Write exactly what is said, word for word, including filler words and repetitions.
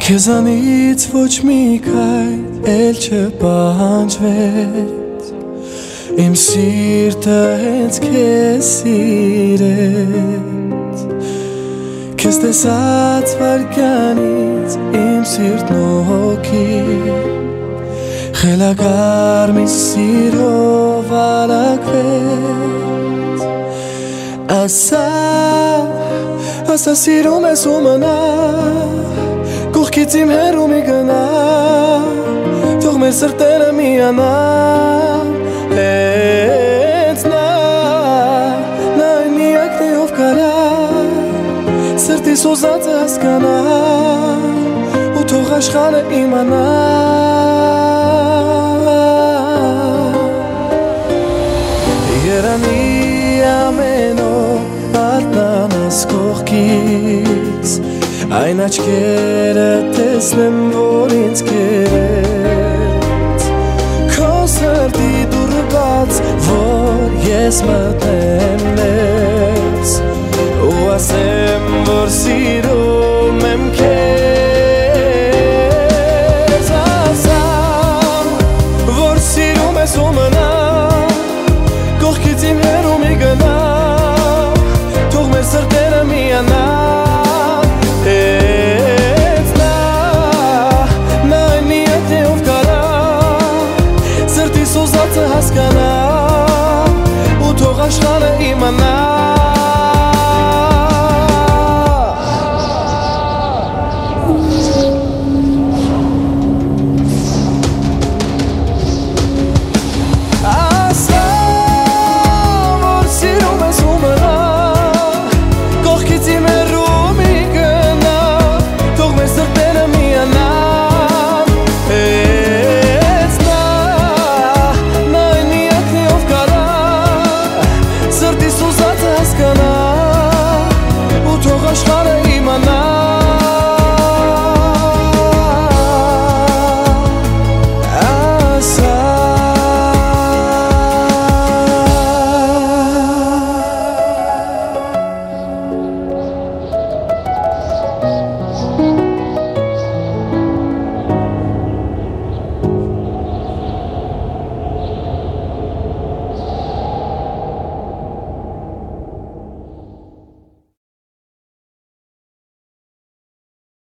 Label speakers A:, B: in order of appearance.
A: Քեզանից ոչ մի քայլ էլ չպահանջվեց Իմ սիրտը հենց քեզ սիրեց Քեզ տեսած վարքյանից իմ սիրտն ու հոգին Խելագար մի սիրով արագվեց Ասա, ասա սիրում ես ու մնա Կողքից իմ հեռու մի գնա Թող մեր սրտերը միանա Հենց նա Նա այն միակն է ով կարա Սրտիս ուզածը հասկանա Ու թող աշխարհը իմանա Երանի ամեն օր արթնանաս կողքից Այն աչքերը տեսնեմ, որ ինձ կերեց Քո սրտի դուռը բաց, որ ես մտնեմ ներս Ու ասեմ, որ սիրում